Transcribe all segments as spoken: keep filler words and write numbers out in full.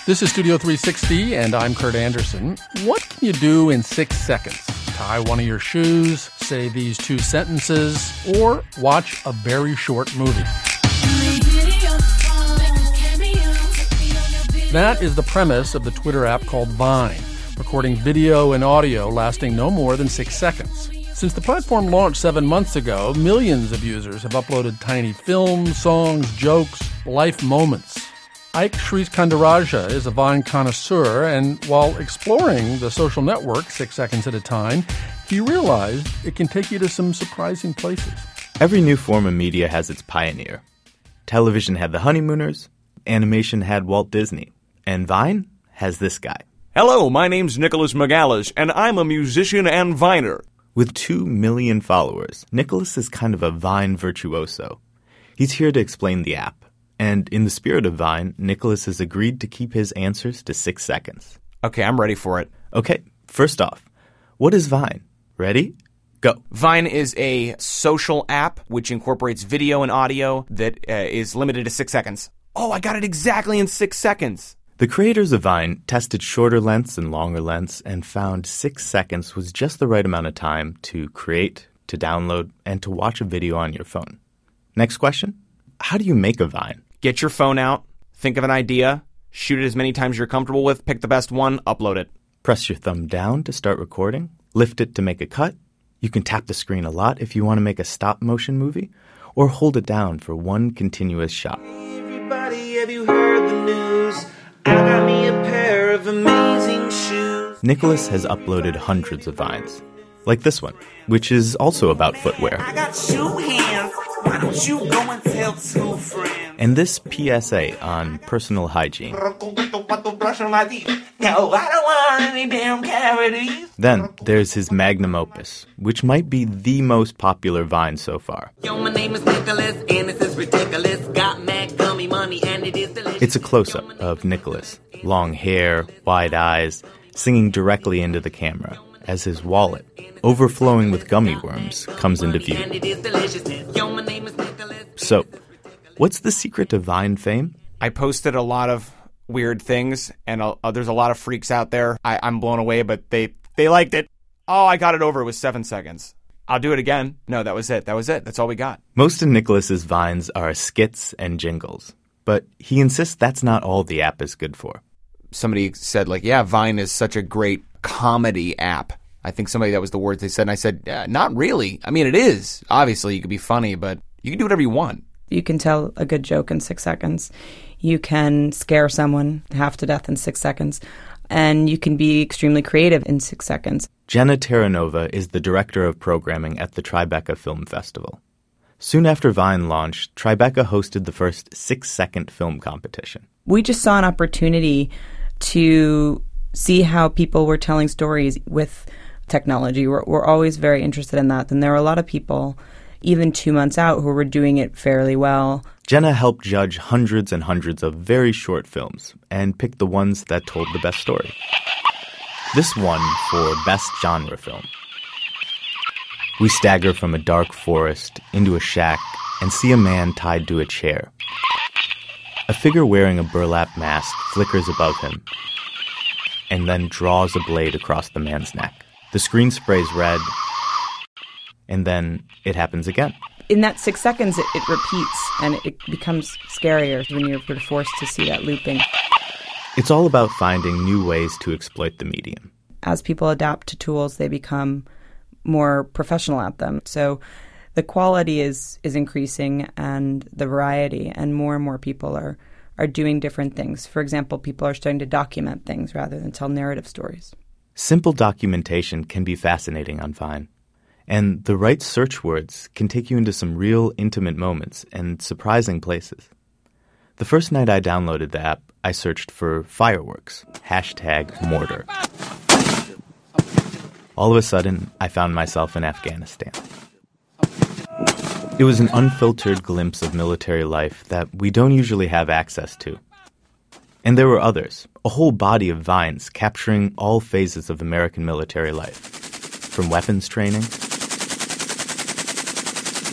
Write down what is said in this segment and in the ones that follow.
This is Studio three sixty, and I'm Kurt Anderson. What can you do in six seconds? Tie one of your shoes, say these two sentences, or watch a very short movie. That is the premise of the Twitter app called Vine, recording video and audio lasting no more than six seconds. Since the platform launched seven months ago, millions of users have uploaded tiny films, songs, jokes, life moments. Ike Sriskandarajah is a Vine connoisseur, and while exploring the social network six seconds at a time, he realized it can take you to some surprising places. Every new form of media has its pioneer. Television had the Honeymooners, animation had Walt Disney, and Vine has this guy. Hello, my name's Nicholas Megalis, and I'm a musician and Viner. With two million followers, Nicholas is kind of a Vine virtuoso. He's here to explain the app. And in the spirit of Vine, Nicholas has agreed to keep his answers to six seconds. Okay, I'm ready for it. Okay, first off, what is Vine? Ready? Go. Vine is a social app which incorporates video and audio that uh, is limited to six seconds. Oh, I got it exactly in six seconds. The creators of Vine tested shorter lengths and longer lengths and found six seconds was just the right amount of time to create, to download, and to watch a video on your phone. Next question. How do you make a Vine? Get your phone out, think of an idea, shoot it as many times as you're comfortable with, pick the best one, upload it. Press your thumb down to start recording, lift it to make a cut. You can tap the screen a lot if you want to make a stop-motion movie, or hold it down for one continuous shot. Everybody, have you heard the news? I got me a pair of amazing shoes. Nicholas has uploaded hundreds of Vines, like this one, which is also about footwear. I got shoe hands. Why don't you go and tell two friends? And this P S A on personal hygiene. No, I don't want any damn cavities. Then there's his magnum opus, which might be the most popular Vine so far. Yo, my name is Nicholas, and this is ridiculous. Got mad gummy money, and it is delicious. It's a close-up of Nicholas, long hair, wide eyes, singing directly into the camera as his wallet, overflowing with gummy worms, comes into view. So, what's the secret to Vine fame? I posted a lot of weird things, and uh, there's a lot of freaks out there. I, I'm blown away, but they, they liked it. Oh, I got it over. It was seven seconds. I'll do it again. No, that was it. That was it. That's all we got. Most of Nicholas's Vines are skits and jingles, but he insists that's not all the app is good for. Somebody said, like, yeah, Vine is such a great comedy app. I think somebody, that was the words they said, and I said, yeah, not really. I mean, it is. Obviously, you can be funny, but you can do whatever you want. You can tell a good joke in six seconds. You can scare someone half to death in six seconds. And you can be extremely creative in six seconds. Jenna Terranova is the director of programming at the Tribeca Film Festival. Soon after Vine launched, Tribeca hosted the first six-second film competition. We just saw an opportunity to see how people were telling stories with technology. We're, we're always very interested in that. And there are a lot of people, even two months out, who were doing it fairly well. Jenna helped judge hundreds and hundreds of very short films and picked the ones that told the best story. This won for Best Genre Film. We stagger from a dark forest into a shack and see a man tied to a chair. A figure wearing a burlap mask flickers above him and then draws a blade across the man's neck. The screen sprays red, and then it happens again. In that six seconds, it, it repeats, and it, it becomes scarier when you're forced to see that looping. It's all about finding new ways to exploit the medium. As people adapt to tools, they become more professional at them. So the quality is is increasing, and the variety, and more and more people are, are doing different things. For example, people are starting to document things rather than tell narrative stories. Simple documentation can be fascinating on Vine. And the right search words can take you into some real intimate moments and surprising places. The first night I downloaded the app, I searched for fireworks, hashtag mortar. All of a sudden, I found myself in Afghanistan. It was an unfiltered glimpse of military life that we don't usually have access to. And there were others, a whole body of Vines capturing all phases of American military life, from weapons training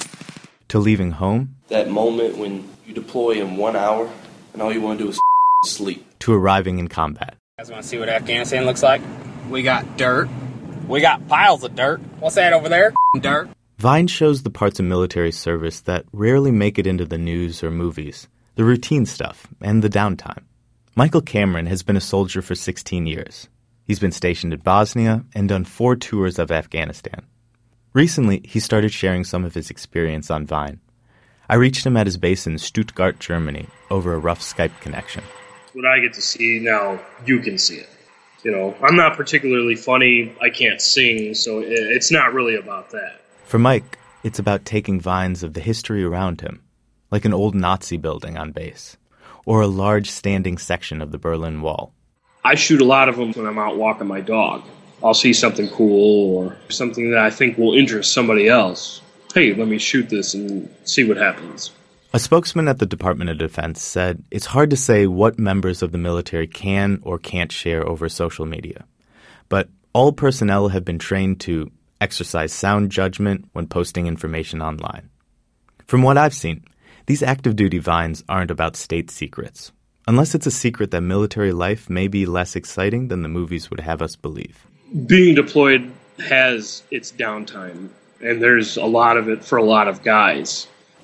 to leaving home. That moment when you deploy in one hour and all you want to do is sleep. to arriving in combat. You guys want to see what Afghanistan looks like? We got dirt. We got piles of dirt. What's that over there? Dirt. Vine shows the parts of military service that rarely make it into the news or movies, the routine stuff, and the downtime. Michael Cameron has been a soldier for sixteen years. He's been stationed in Bosnia and done four tours of Afghanistan. Recently, he started sharing some of his experience on Vine. I reached him at his base in Stuttgart, Germany, over a rough Skype connection. What I get to see now, you can see it. You know, I'm not particularly funny. I can't sing, so it's not really about that. For Mike, it's about taking vines of the history around him, like an old Nazi building on base, or a large standing section of the Berlin Wall. I shoot a lot of them when I'm out walking my dog. I'll see something cool or something that I think will interest somebody else. Hey, let me shoot this and see what happens. A spokesman at the Department of Defense said it's hard to say what members of the military can or can't share over social media. But all personnel have been trained to exercise sound judgment when posting information online. From what I've seen, these active duty vines aren't about state secrets, unless it's a secret that military life may be less exciting than the movies would have us believe. Being deployed has its downtime, and there's a lot of it for a lot of guys.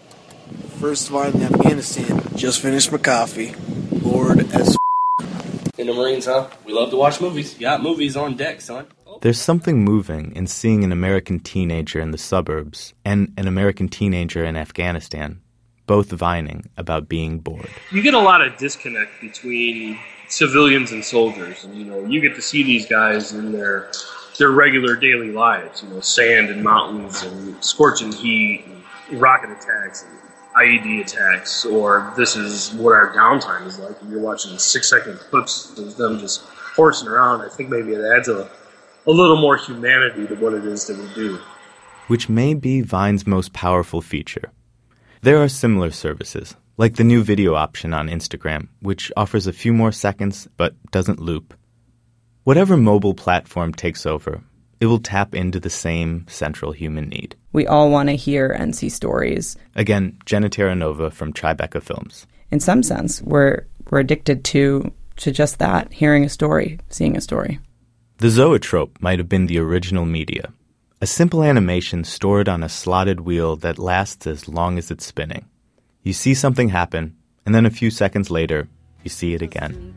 First Vine in Afghanistan. Just finished my coffee. Bored as In the Marines, huh? We love to watch movies. You got movies on deck, son. There's something moving in seeing an American teenager in the suburbs and an American teenager in Afghanistan both vining about being bored. You get a lot of disconnect between civilians and soldiers, and you know, you get to see these guys in their their regular daily lives, you know, sand and mountains and scorching heat and rocket attacks and I E D attacks, or this is what our downtime is like. And you're watching six second clips of them just horsing around. I think maybe it adds a a little more humanity to what it is that we do. Which may be Vine's most powerful feature. There are similar services, like the new video option on Instagram, which offers a few more seconds but doesn't loop. Whatever mobile platform takes over, it will tap into the same central human need. We all want to hear and see stories. Again, Jenna Terranova from Tribeca Films. In some sense, we're we're addicted to to just that, hearing a story, seeing a story. The zoetrope might have been the original media, a simple animation stored on a slotted wheel that lasts as long as it's spinning. You see something happen, and then a few seconds later, you see it again.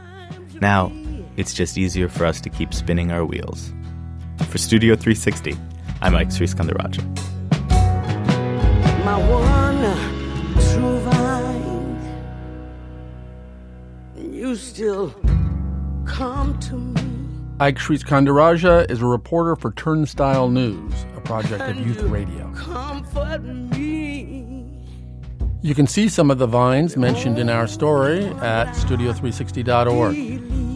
Now, it's just easier for us to keep spinning our wheels. For Studio three sixty, I'm Mike Sriskandarajah. My one true vine, you still come to me. Ike Sriskandarajah is a reporter for Turnstile News, a project of Youth Radio. Comfort me. You can see some of the vines mentioned in our story at studio three sixty dot org.